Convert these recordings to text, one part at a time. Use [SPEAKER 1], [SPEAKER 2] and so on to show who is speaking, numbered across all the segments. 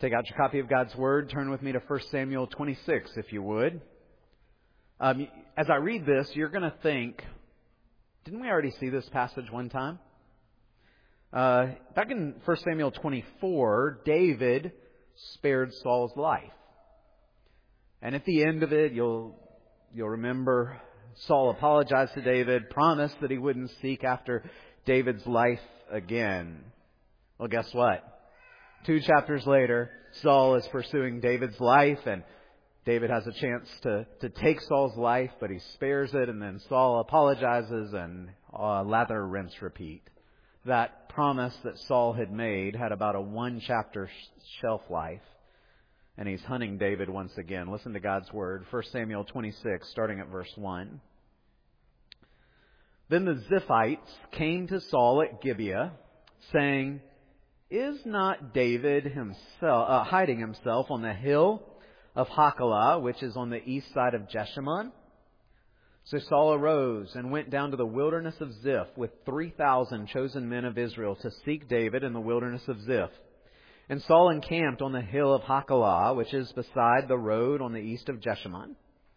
[SPEAKER 1] Take out your copy of God's Word. Turn with me to 1 Samuel 26, if you would. As I read this, you're going to think, didn't we already see this passage one time? Back in 1 Samuel 24, David spared Saul's life. And at the end of it, you'll remember Saul apologized to David, promised that he wouldn't seek after David's life again. Well, guess what? 2 chapters later, Saul is pursuing David's life, and David has a chance to take Saul's life, but he spares it, and then Saul apologizes, and lather, rinse, repeat. That promise that Saul had made had about a 1-chapter shelf life, and he's hunting David once again. Listen to God's Word, 1 Samuel 26, starting at verse 1. Then the Ziphites came to Saul at Gibeah, saying, "Is not David himself hiding himself on the hill of Hachilah, which is on the east side of Jeshimon?" So Saul arose and went down to the wilderness of Ziph with 3,000 chosen men of Israel to seek David in the wilderness of Ziph. And Saul encamped on the hill of Hachilah, which is beside the road on the east of Jeshimon.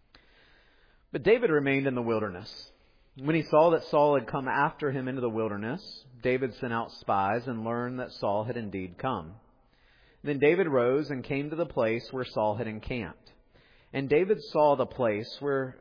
[SPEAKER 1] But David remained in the wilderness. When he saw that Saul had come after him into the wilderness, David sent out spies and learned that Saul had indeed come. Then David rose and came to the place where Saul had encamped. And David saw the place where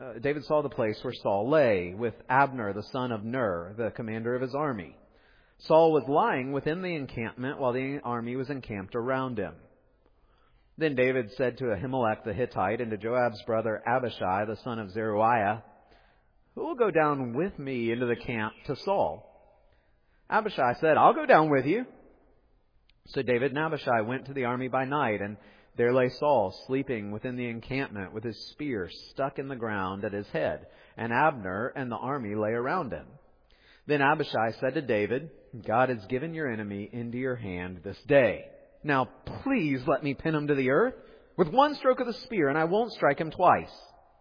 [SPEAKER 1] Saul lay, with Abner the son of Ner, the commander of his army. Saul was lying within the encampment while the army was encamped around him. Then David said to Ahimelech the Hittite and to Joab's brother Abishai the son of Zeruiah, "Who will go down with me into the camp to Saul?" Abishai said, "I'll go down with you." So David and Abishai went to the army by night, and there lay Saul sleeping within the encampment with his spear stuck in the ground at his head, and Abner and the army lay around him. Then Abishai said to David, "God has given your enemy into your hand this day. Now please let me pin him to the earth with one stroke of the spear, and I won't strike him twice."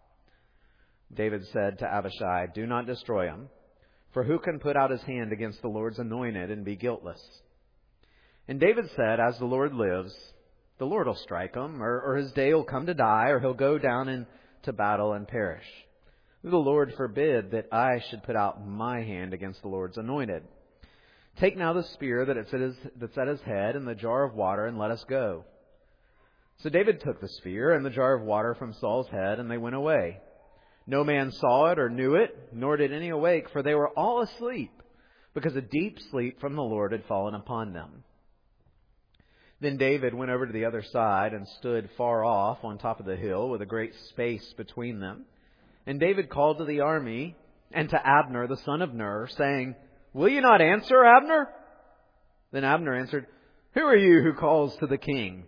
[SPEAKER 1] David said to Abishai, "Do not destroy him, for who can put out his hand against the Lord's anointed and be guiltless?" And David said, "As the Lord lives, the Lord will strike him, or his day will come to die, or he'll go down into battle and perish. The Lord forbid that I should put out my hand against the Lord's anointed. Take now the spear that's at his head and the jar of water, and let us go." So David took the spear and the jar of water from Saul's head, and they went away. No man saw it or knew it, nor did any awake, for they were all asleep, because a deep sleep from the Lord had fallen upon them. Then David went over to the other side and stood far off on top of the hill with a great space between them. And David called to the army and to Abner, the son of Ner, saying, "Will you not answer, Abner?" Then Abner answered, "Who are you who calls to the king?"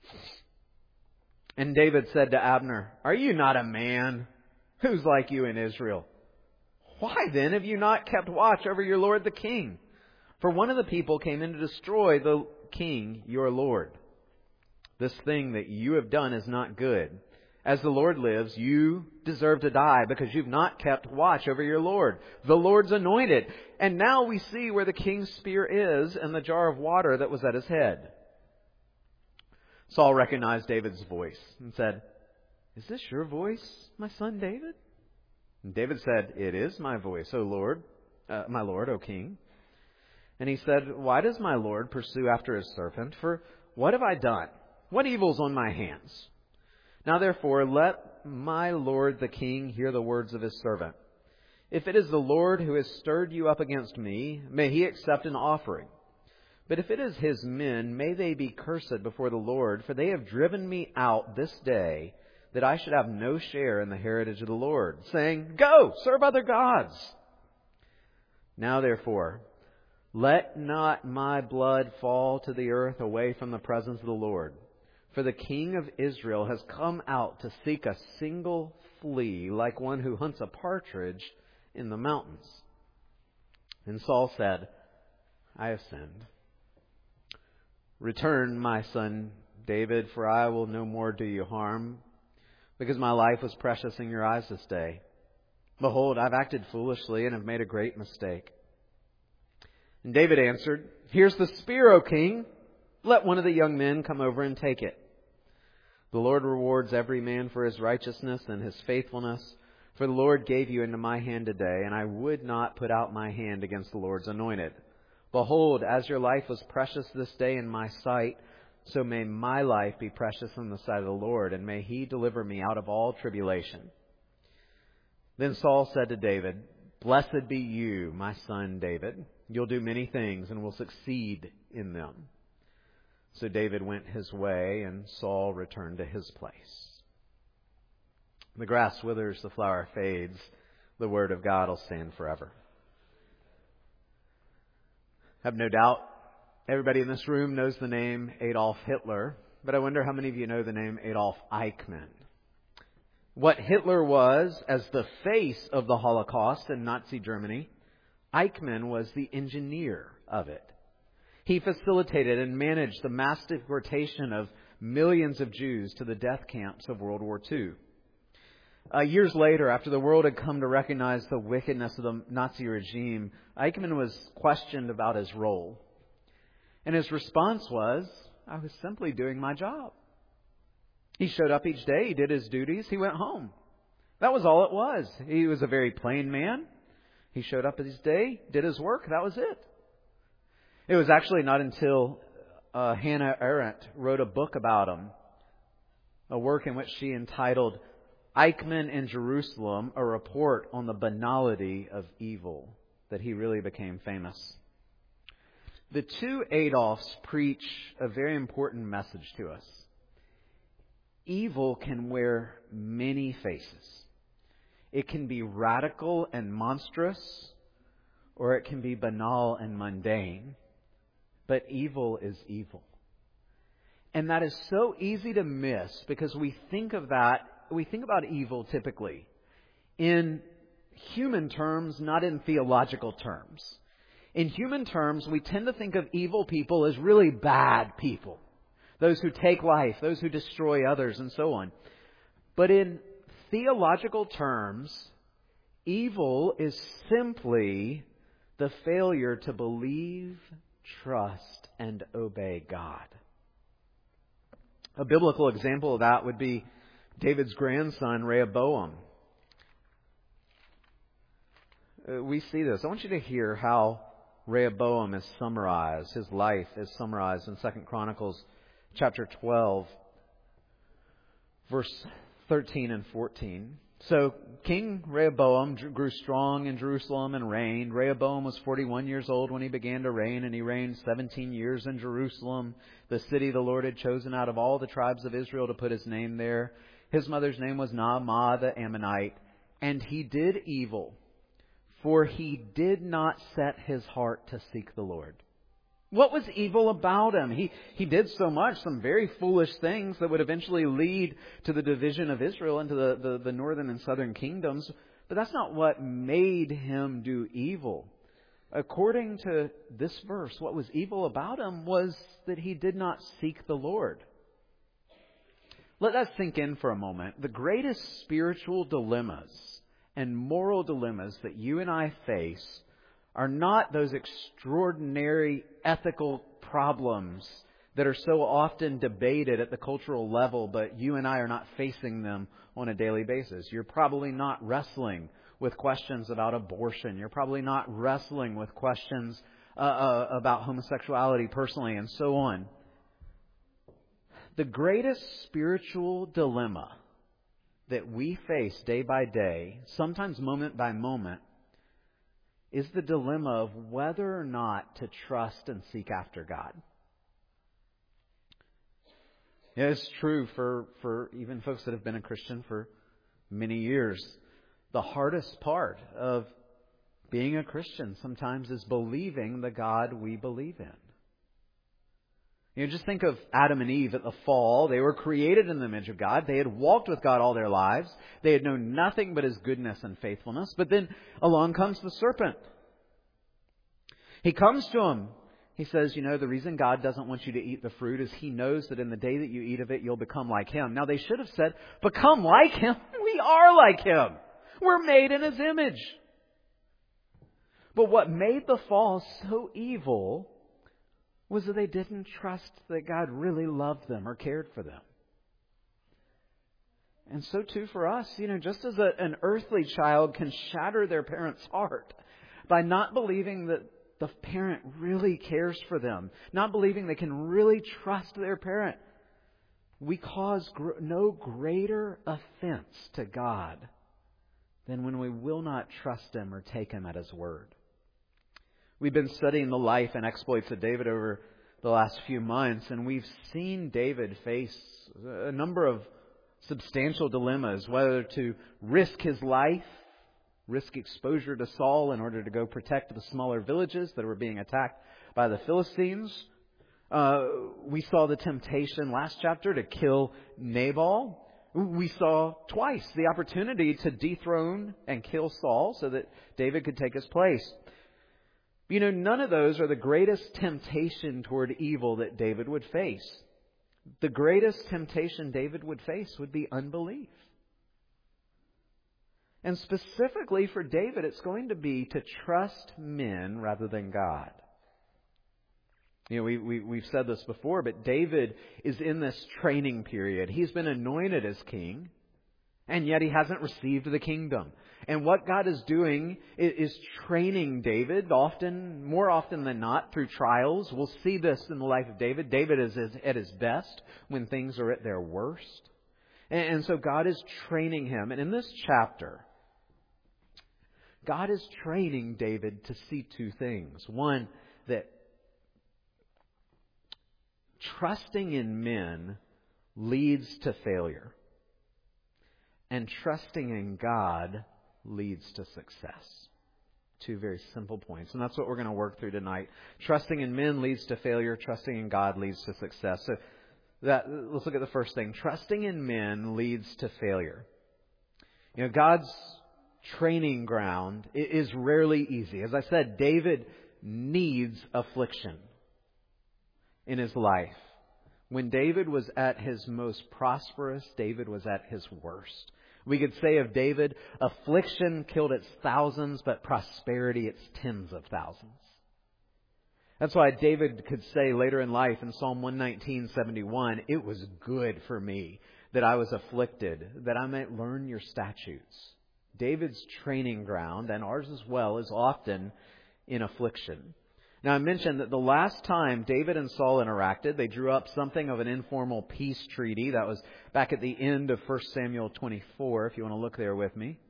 [SPEAKER 1] And David said to Abner, "Are you not a man? Who's like you in Israel? Why then have you not kept watch over your lord the king? For one of the people came in to destroy the king, your lord. This thing that you have done is not good. As the Lord lives, you deserve to die because you've not kept watch over your Lord, the Lord's anointed. And now we see where the king's spear is and the jar of water that was at his head." Saul recognized David's voice and said, "Is this your voice, my son David?" And David said, "It is my voice, O Lord, my Lord, O King." And he said, "Why does my Lord pursue after his servant? For what have I done? What evil's on my hands? Now therefore, let my Lord the King hear the words of his servant. If it is the Lord who has stirred you up against me, may he accept an offering. But if it is his men, may they be cursed before the Lord, for they have driven me out this day, that I should have no share in the heritage of the Lord, saying, 'Go, serve other gods.' Now therefore, let not my blood fall to the earth away from the presence of the Lord. For the king of Israel has come out to seek a single flea, like one who hunts a partridge in the mountains." And Saul said, "I have sinned. Return, my son David, for I will no more do you harm, because my life was precious in your eyes this day. Behold, I've acted foolishly and have made a great mistake." And David answered, "Here's the spear, O king. Let one of the young men come over and take it. The Lord rewards every man for his righteousness and his faithfulness. For the Lord gave you into my hand today, and I would not put out my hand against the Lord's anointed. Behold, as your life was precious this day in my sight, so may my life be precious in the sight of the Lord, and may He deliver me out of all tribulation. Then Saul said to David, Blessed be you, my son David. You'll do many things and will succeed in them. So David went his way, and Saul returned to his place. The grass withers, the flower fades. The word of God will stand forever. I have no doubt everybody in this room knows the name Adolf Hitler, but I wonder how many of you know the name Adolf Eichmann. What Hitler was as the face of the Holocaust in Nazi Germany, Eichmann was the engineer of it. He facilitated and managed the mass deportation of millions of Jews to the death camps of World War II. Years later, after the world had come to recognize the wickedness of the Nazi regime, Eichmann was questioned about his role. And his response was, I was simply doing my job. He showed up each day, he did his duties, he went home. That was all it was. He was a very plain man. He showed up each day, did his work, that was it. It was actually not until Hannah Arendt wrote a book about him, a work in which she entitled Eichmann in Jerusalem, a report on the banality of evil, that he really became famous. The two Adolfs preach a very important message to us. Evil can wear many faces. It can be radical and monstrous, or it can be banal and mundane. But evil is evil. And that is so easy to miss because we think about evil typically in human terms, not in theological terms. In human terms, we tend to think of evil people as really bad people. Those who take life, those who destroy others, and so on. But in theological terms, evil is simply the failure to believe, trust, and obey God. A biblical example of that would be David's grandson, Rehoboam. We see this. I want you to hear how Rehoboam is summarized. His life is summarized in 2 Chronicles chapter 12, verse 13 and 14. So King Rehoboam grew strong in Jerusalem and reigned. Rehoboam was 41 years old when he began to reign, and he reigned 17 years in Jerusalem, the city the Lord had chosen out of all the tribes of Israel to put His name there. His mother's name was Naamah the Ammonite, and he did evil, for he did not set his heart to seek the Lord. What was evil about him? He did so much, some very foolish things that would eventually lead to the division of Israel into the northern and southern kingdoms. But that's not what made him do evil. According to this verse, what was evil about him was that he did not seek the Lord. Let that sink in for a moment. The greatest spiritual dilemmas and moral dilemmas that you and I face are not those extraordinary ethical problems that are so often debated at the cultural level, but you and I are not facing them on a daily basis. You're probably not wrestling with questions about abortion. You're probably not wrestling with questions about homosexuality personally and so on. The greatest spiritual dilemma that we face day by day, sometimes moment by moment, is the dilemma of whether or not to trust and seek after God. Yeah, it's true for even folks that have been a Christian for many years. The hardest part of being a Christian sometimes is believing the God we believe in. You know, just think of Adam and Eve at the fall. They were created in the image of God. They had walked with God all their lives. They had known nothing but His goodness and faithfulness. But then along comes the serpent. He comes to them. He says, you know, the reason God doesn't want you to eat the fruit is He knows that in the day that you eat of it, you'll become like Him. Now, they should have said, become like Him. We are like Him. We're made in His image. But what made the fall so evil was that they didn't trust that God really loved them or cared for them. And so too for us, just as an earthly child can shatter their parent's heart by not believing that the parent really cares for them, not believing they can really trust their parent, we cause no greater offense to God than when we will not trust Him or take Him at His word. We've been studying the life and exploits of David over the last few months, and we've seen David face a number of substantial dilemmas, whether to risk his life, risk exposure to Saul in order to go protect the smaller villages that were being attacked by the Philistines. We saw the temptation last chapter to kill Nabal. We saw twice the opportunity to dethrone and kill Saul so that David could take his place. None of those are the greatest temptation toward evil that David would face. The greatest temptation David would face would be unbelief. And specifically for David, it's going to be to trust men rather than God. We've said this before, but David is in this training period. He's been anointed as king, and yet he hasn't received the kingdom. And what God is doing is training David, more often than not, through trials. We'll see this in the life of David. David is at his best when things are at their worst. And so God is training him. And in this chapter, God is training David to see two things. One, that trusting in men leads to failure. And trusting in God leads to success. Two very simple points. And that's what we're going to work through tonight. Trusting in men leads to failure. Trusting in God leads to success. So let's look at the first thing. Trusting in men leads to failure. God's training ground is rarely easy. As I said, David needs affliction in his life. When David was at his most prosperous, David was at his worst. We could say of David, affliction killed its thousands, but prosperity its tens of thousands. That's why David could say later in life in Psalm 119:71, it was good for me that I was afflicted, that I might learn your statutes. David's training ground, and ours as well, is often in affliction. Now, I mentioned that the last time David and Saul interacted, they drew up something of an informal peace treaty. That was back at the end of 1 Samuel 24, if you want to look there with me.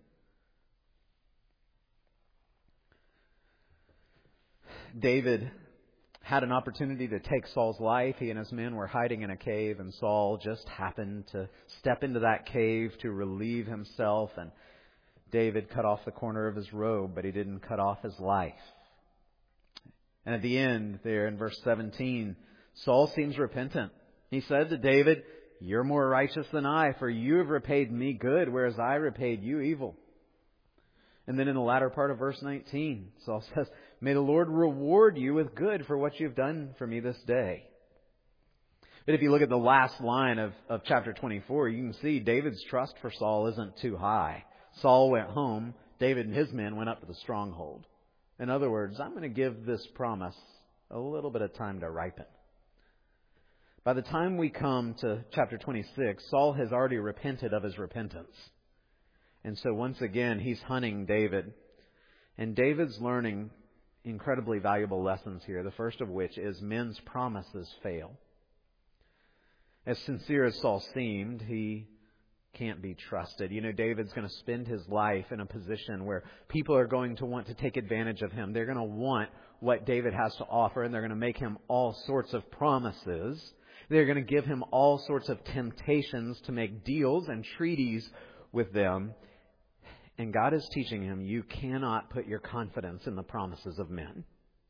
[SPEAKER 1] David had an opportunity to take Saul's life. He and his men were hiding in a cave, and Saul just happened to step into that cave to relieve himself. And David cut off the corner of his robe, but he didn't cut off his life. And at the end there in verse 17, Saul seems repentant. He said to David, "You're more righteous than I, for you have repaid me good, whereas I repaid you evil." And then in the latter part of verse 19, Saul says, "May the Lord reward you with good for what you've done for me this day." But if you look at the last line of chapter 24, you can see David's trust for Saul isn't too high. Saul went home. David and his men went up to the stronghold. In other words, I'm going to give this promise a little bit of time to ripen. By the time we come to chapter 26, Saul has already repented of his repentance. And so once again, he's hunting David. And David's learning incredibly valuable lessons here, the first of which is men's promises fail. As sincere as Saul seemed, he can't be trusted. David's going to spend his life in a position where people are going to want to take advantage of him. They're going to want what David has to offer, and they're going to make him all sorts of promises. They're going to give him all sorts of temptations to make deals and treaties with them. And God is teaching him, you cannot put your confidence in the promises of men.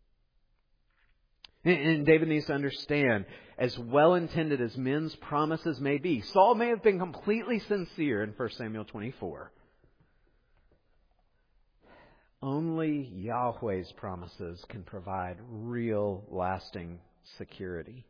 [SPEAKER 1] And David needs to understand, as well-intended as men's promises may be, Saul may have been completely sincere in 1 Samuel 24. Only Yahweh's promises can provide real, lasting security.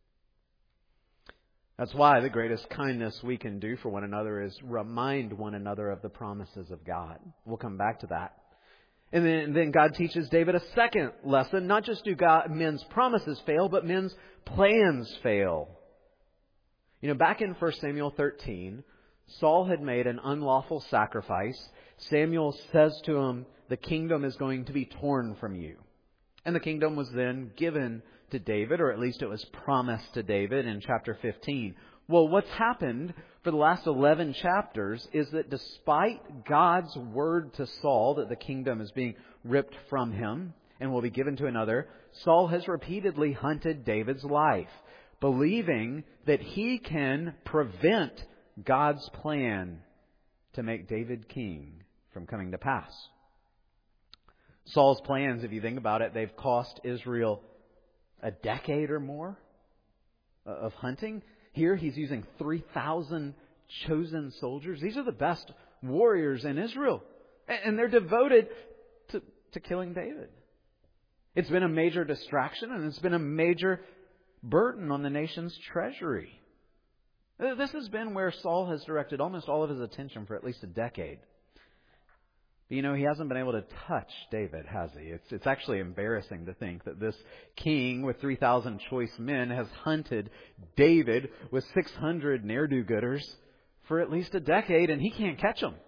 [SPEAKER 1] That's why the greatest kindness we can do for one another is remind one another of the promises of God. We'll come back to that. And then God teaches David a second lesson. Not just do men's promises fail, but men's plans fail. Back in 1 Samuel 13, Saul had made an unlawful sacrifice. Samuel says to him, the kingdom is going to be torn from you. And the kingdom was then given to David, or at least it was promised to David in chapter 15. Well, what's happened for the last 11 chapters is that despite God's word to Saul that the kingdom is being ripped from him and will be given to another, Saul has repeatedly hunted David's life, believing that he can prevent God's plan to make David king from coming to pass. Saul's plans, if you think about it, they've cost Israel a decade or more of hunting. Here he's using 3,000 chosen soldiers. These are the best warriors in Israel. And they're devoted to killing David. It's been a major distraction, and it's been a major burden on the nation's treasury. This has been where Saul has directed almost all of his attention for at least a decade. But he hasn't been able to touch David, has he? It's actually embarrassing to think that this king with 3,000 choice men has hunted David with 600 ne'er-do-gooders for at least a decade, and he can't catch them.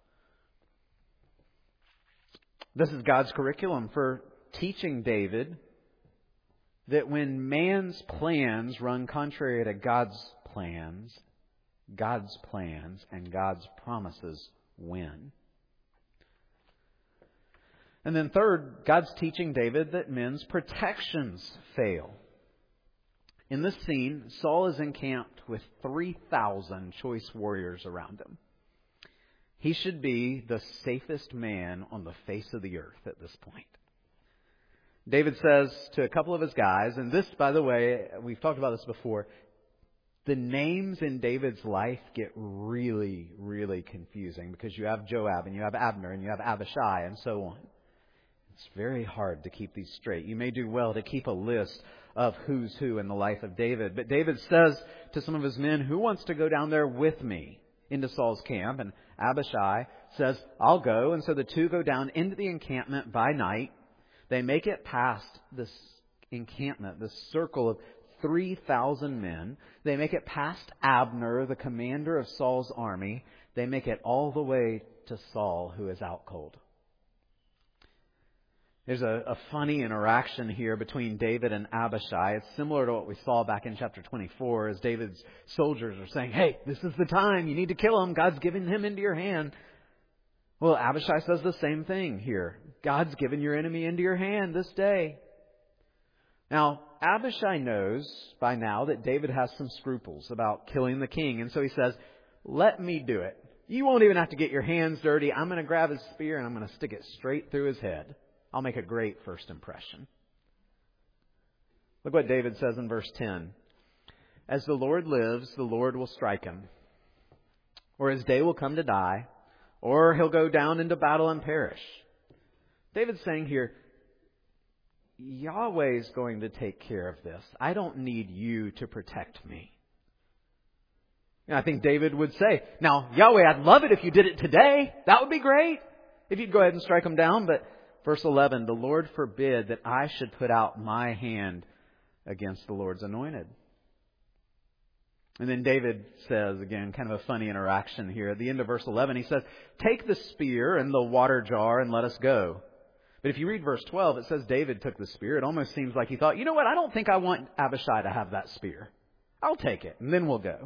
[SPEAKER 1] This is God's curriculum for teaching David that when man's plans run contrary to God's plans and God's promises win. And then third, God's teaching David that men's protections fail. In this scene, Saul is encamped with 3,000 choice warriors around him. He should be the safest man on the face of the earth at this point. David says to a couple of his guys, and this, by the way, we've talked about this before, the names in David's life get really, really confusing because you have Joab and you have Abner and you have Abishai and so on. It's very hard to keep these straight. You may do well to keep a list of who's who in the life of David. But David says to some of his men, who wants to go down there with me into Saul's camp? And Abishai says, I'll go. And so the two go down into the encampment by night. They make it past this encampment, this circle of 3,000 men. They make it past Abner, the commander of Saul's army. They make it all the way to Saul, who is out cold. There's a funny interaction here between David and Abishai. It's similar to what we saw back in chapter 24 as David's soldiers are saying, hey, this is the time. You need to kill him. God's giving him into your hand. Well, Abishai says the same thing here. God's given your enemy into your hand this day. Now, Abishai knows by now that David has some scruples about killing the king. And so he says, let me do it. You won't even have to get your hands dirty. I'm going to grab his spear and I'm going to stick it straight through his head. I'll make a great first impression. Look what David says in verse 10. As the Lord lives, the Lord will strike him. Or his day will come to die. Or he'll go down into battle and perish. David's saying here, Yahweh's going to take care of this. I don't need you to protect me. And I think David would say, now, Yahweh, I'd love it if you did it today. That would be great. If you'd go ahead and strike him down. But verse 11, the Lord forbid that I should put out my hand against the Lord's anointed. And then David says, again, kind of a funny interaction here. At the end of verse 11, he says, take the spear and the water jar and let us go. But if you read verse 12, it says David took the spear. It almost seems like he thought, you know what, I don't think I want Abishai to have that spear. I'll take it, and then we'll go.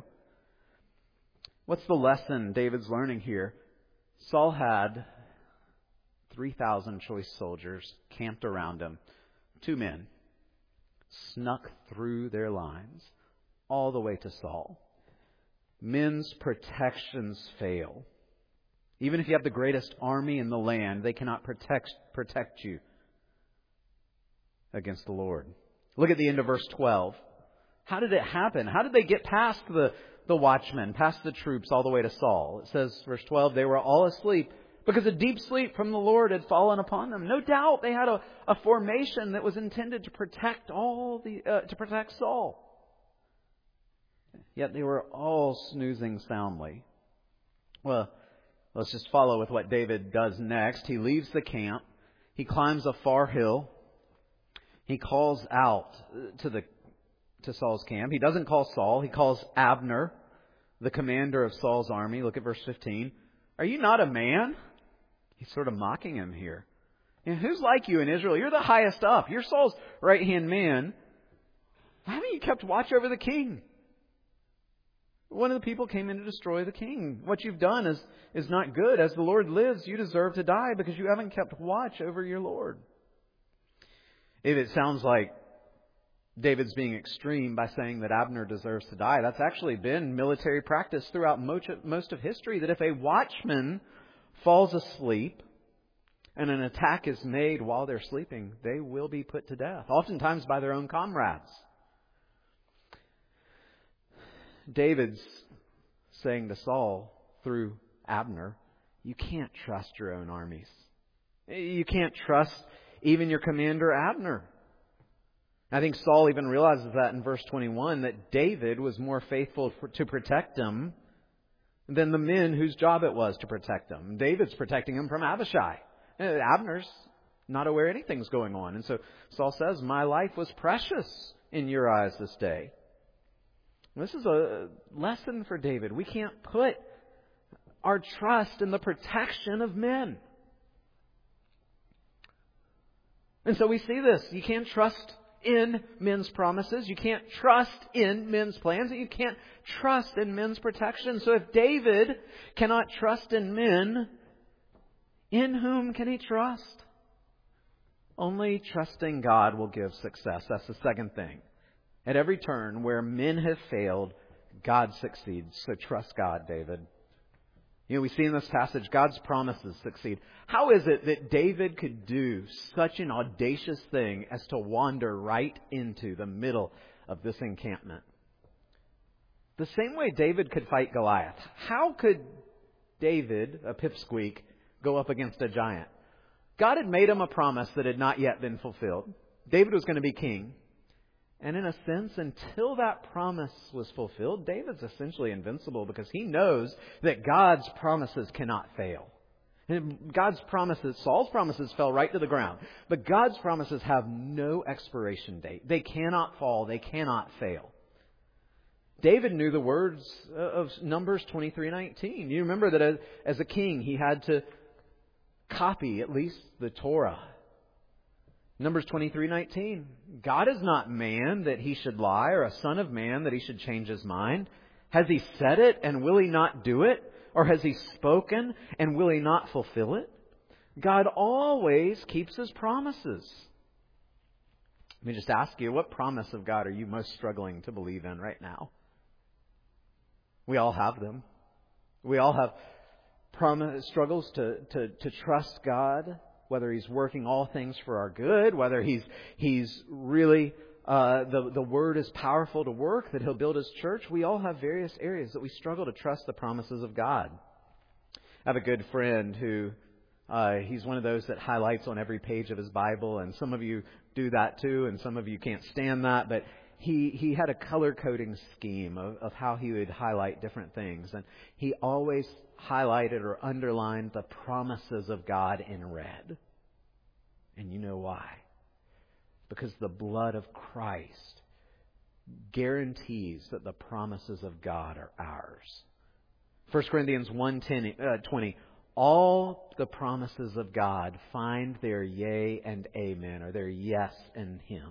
[SPEAKER 1] What's the lesson David's learning here? Saul had 3,000 choice soldiers camped around him. 2 men snuck through their lines all the way to Saul. Men's protections fail. Even if you have the greatest army in the land, they cannot protect you against the Lord. Look at the end of verse 12. How did it happen? How did they get past the watchmen, past the troops, all the way to Saul? It says, verse 12, they were all asleep because a deep sleep from the Lord had fallen upon them. No doubt they had a formation that was intended to protect protect Saul. Yet they were all snoozing soundly. Well, let's just follow with what David does next. He leaves the camp He climbs a far hill. He calls out to Saul's camp. He doesn't call Saul. He calls Abner, the commander of Saul's army. Look at verse 15. Are you not a man? He's sort of mocking him here. And who's like you in Israel? You're the highest up. You're Saul's right-hand man. Why haven't you kept watch over the king? One of the people came in to destroy the king. What you've done is not good. As the Lord lives, you deserve to die because you haven't kept watch over your Lord. If it sounds like David's being extreme by saying that Abner deserves to die, that's actually been military practice throughout most of history, that if a watchman falls asleep and an attack is made while they're sleeping, they will be put to death, oftentimes by their own comrades. David's saying to Saul through Abner, you can't trust your own armies. You can't trust even your commander Abner. I think Saul even realizes that in verse 21, that David was more faithful to protect him than the men whose job it was to protect him. David's protecting him from Abishai. Abner's not aware anything's going on. And so Saul says, my life was precious in your eyes this day. This is a lesson for David. We can't put our trust in the protection of men. And so we see this. You can't trust in men's promises. You can't trust in men's plans. You can't trust in men's protection. So if David cannot trust in men, in whom can he trust? Only trusting God will give success. That's the second thing. At every turn where men have failed, God succeeds. So trust God, David. You know, we see in this passage, God's promises succeed. How is it that David could do such an audacious thing as to wander right into the middle of this encampment? The same way David could fight Goliath. How could David, a pipsqueak, go up against a giant? God had made him a promise that had not yet been fulfilled. David was going to be king. And in a sense, until that promise was fulfilled, David's essentially invincible because he knows that God's promises cannot fail. And God's promises, Saul's promises fell right to the ground. But God's promises have no expiration date. They cannot fall. They cannot fail. David knew the words of Numbers 23:19. You remember that as a king, he had to copy at least the Torah. Numbers 23:19. God is not man that he should lie, or a son of man that he should change his mind. Has he said it, and will he not do it? Or has he spoken, and will he not fulfill it? God always keeps his promises. Let me just ask you, what promise of God are you most struggling to believe in right now? We all have them. We all have struggles to trust God. Whether He's working all things for our good, whether He's really, the Word is powerful to work, that He'll build His church. We all have various areas that we struggle to trust the promises of God. I have a good friend who, he's one of those that highlights on every page of his Bible, and some of you do that too, and some of you can't stand that, but he had a color coding scheme of how he would highlight different things, and he always highlighted or underlined the promises of God in red. And you know why? Because the blood of Christ guarantees that the promises of God are ours. 1 Corinthians 1:20. All the promises of God find their yea and amen, or their yes in Him.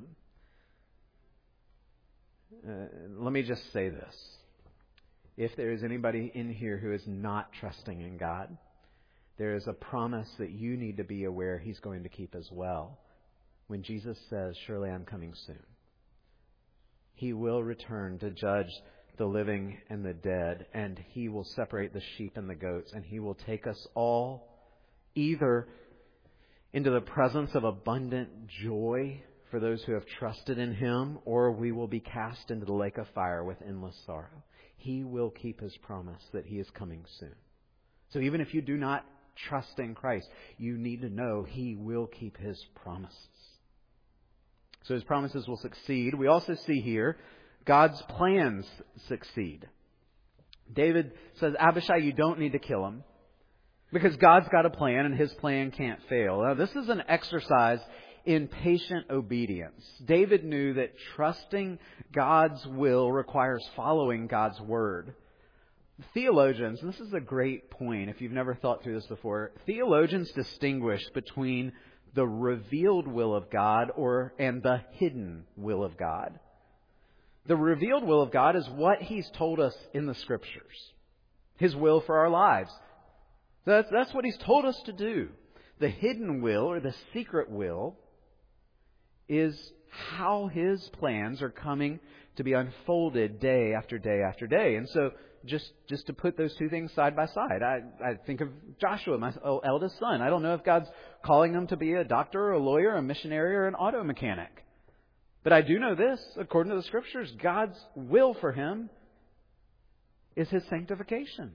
[SPEAKER 1] Let me just say this. If there is anybody in here who is not trusting in God, there is a promise that you need to be aware He's going to keep as well. When Jesus says, surely I'm coming soon. He will return to judge the living and the dead, and He will separate the sheep and the goats, and He will take us all either into the presence of abundant joy for those who have trusted in Him, or we will be cast into the lake of fire with endless sorrow. He will keep His promise that He is coming soon. So even if you do not trust in Christ, you need to know He will keep His promises. So His promises will succeed. We also see here God's plans succeed. David says, Abishai, you don't need to kill him. Because God's got a plan and His plan can't fail. Now, this is an exercise in patient obedience. David knew that trusting God's will requires following God's word. Theologians, and this is a great point if you've never thought through this before, theologians distinguish between the revealed will of God and the hidden will of God. The revealed will of God is what He's told us in the Scriptures. His will for our lives. That's what He's told us to do. The hidden will, or the secret will, is how His plans are coming to be unfolded day after day after day. And so, just to put those two things side by side, I think of Joshua, my eldest son. I don't know if God's calling him to be a doctor or a lawyer, a missionary or an auto mechanic. But I do know this, according to the Scriptures, God's will for him is his sanctification.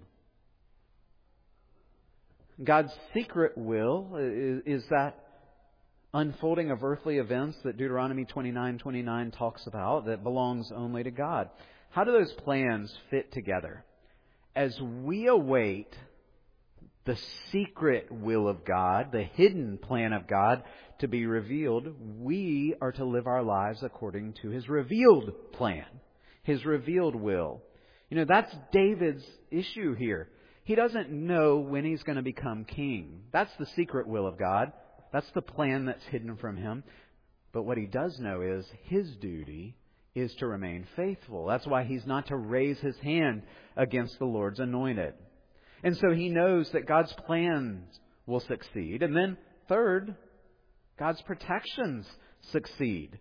[SPEAKER 1] God's secret will is that unfolding of earthly events that Deuteronomy 29:29 talks about that belongs only to God. How do those plans fit together? As we await the secret will of God, the hidden plan of God to be revealed, we are to live our lives according to His revealed plan, His revealed will. You know, that's David's issue here. He doesn't know when he's going to become king. That's the secret will of God. That's the plan that's hidden from him. But what he does know is his duty is to remain faithful. That's why he's not to raise his hand against the Lord's anointed. And so he knows that God's plans will succeed. And then third, God's protections succeed.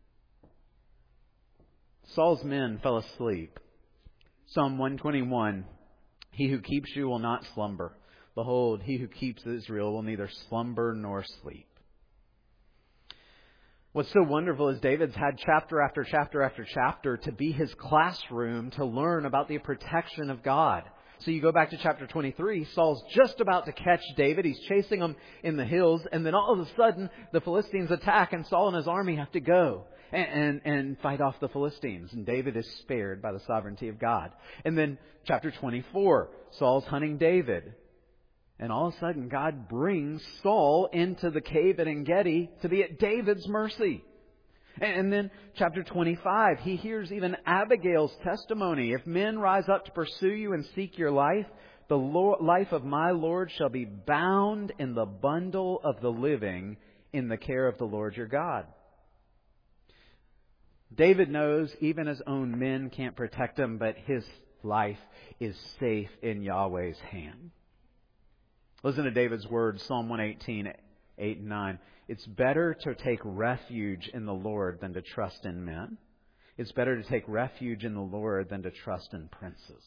[SPEAKER 1] Saul's men fell asleep. Psalm 121, He who keeps you will not slumber. Behold, He who keeps Israel will neither slumber nor sleep. What's so wonderful is David's had chapter after chapter after chapter to be his classroom to learn about the protection of God. So you go back to chapter 23, Saul's just about to catch David. He's chasing him in the hills. And then all of a sudden, the Philistines attack and Saul and his army have to go and fight off the Philistines. And David is spared by the sovereignty of God. And then chapter 24, Saul's hunting David. And all of a sudden, God brings Saul into the cave at En-Gedi to be at David's mercy. And then chapter 25, he hears even Abigail's testimony. If men rise up to pursue you and seek your life, the life of my Lord shall be bound in the bundle of the living in the care of the Lord your God. David knows even his own men can't protect him, but his life is safe in Yahweh's hand. Listen to David's words, Psalm 118, 8 and 9. It's better to take refuge in the Lord than to trust in men. It's better to take refuge in the Lord than to trust in princes.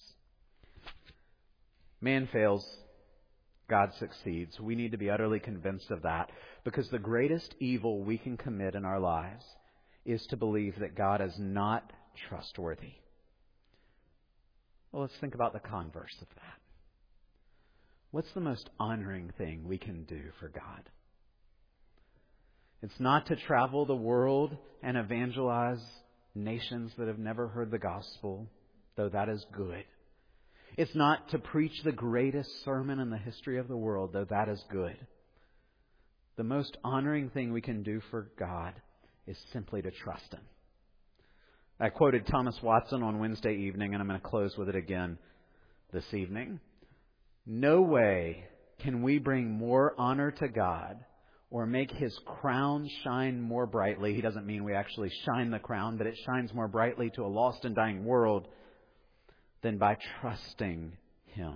[SPEAKER 1] Man fails, God succeeds. We need to be utterly convinced of that, because the greatest evil we can commit in our lives is to believe that God is not trustworthy. Well, let's think about the converse of that. What's the most honoring thing we can do for God? It's not to travel the world and evangelize nations that have never heard the gospel, though that is good. It's not to preach the greatest sermon in the history of the world, though that is good. The most honoring thing we can do for God is simply to trust Him. I quoted Thomas Watson on Wednesday evening, and I'm going to close with it again this evening. No way can we bring more honor to God or make His crown shine more brightly. He doesn't mean we actually shine the crown, but it shines more brightly to a lost and dying world than by trusting Him.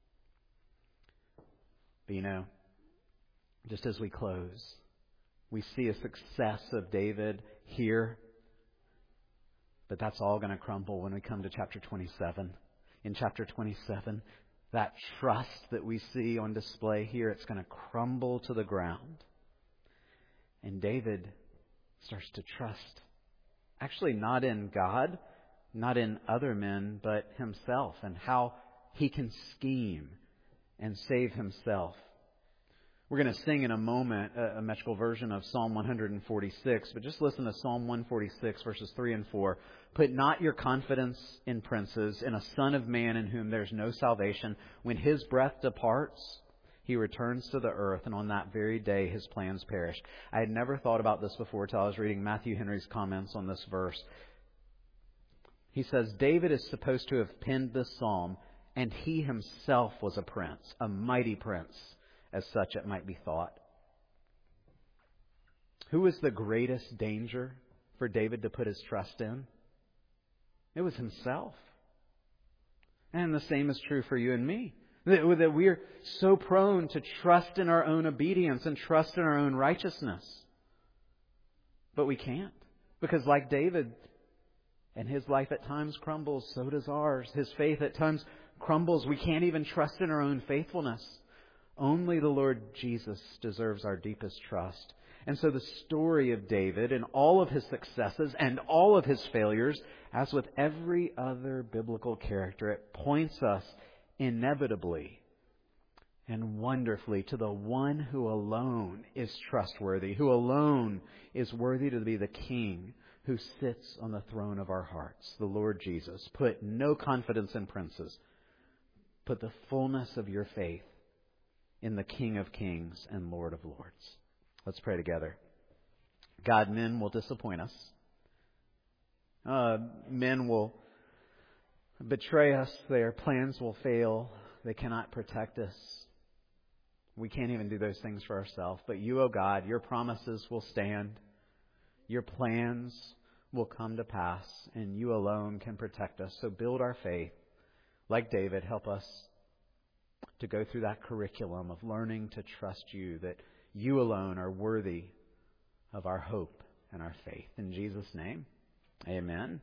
[SPEAKER 1] But you know, just as we close, we see a success of David here, but that's all going to crumble when we come to chapter 27. In chapter 27, that trust that we see on display here, it's going to crumble to the ground. And David starts to trust, actually not in God, not in other men, but himself and how he can scheme and save himself. We're going to sing in a moment a metrical version of Psalm 146, but just listen to Psalm 146, verses 3 and 4. Put not your confidence in princes, in a son of man in whom there's no salvation. When his breath departs, He returns to the earth, and on that very day his plans perish. I had never thought about this before till I was reading Matthew Henry's comments on this verse. He says, David is supposed to have penned this psalm, and he himself was a prince, a mighty prince, as such it might be thought. Who was the greatest danger for David to put his trust in? It was himself. And the same is true for you and me. That we're so prone to trust in our own obedience and trust in our own righteousness. But we can't. Because like David, and his life at times crumbles, so does ours. His faith at times crumbles. We can't even trust in our own faithfulness. Only the Lord Jesus deserves our deepest trust. And so the story of David and all of his successes and all of his failures, as with every other biblical character, it points us inevitably and wonderfully to the one who alone is trustworthy, who alone is worthy to be the King who sits on the throne of our hearts, the Lord Jesus. Put no confidence in princes. Put the fullness of your faith in the King of Kings and Lord of Lords. Let's pray together. God, men will disappoint us. Men will betray us. Their plans will fail. They cannot protect us. We can't even do those things for ourselves. But you, O God, your promises will stand. Your plans will come to pass. And you alone can protect us. So build our faith. Like David, help us to go through that curriculum of learning to trust you, that you alone are worthy of our hope and our faith. In Jesus' name, amen.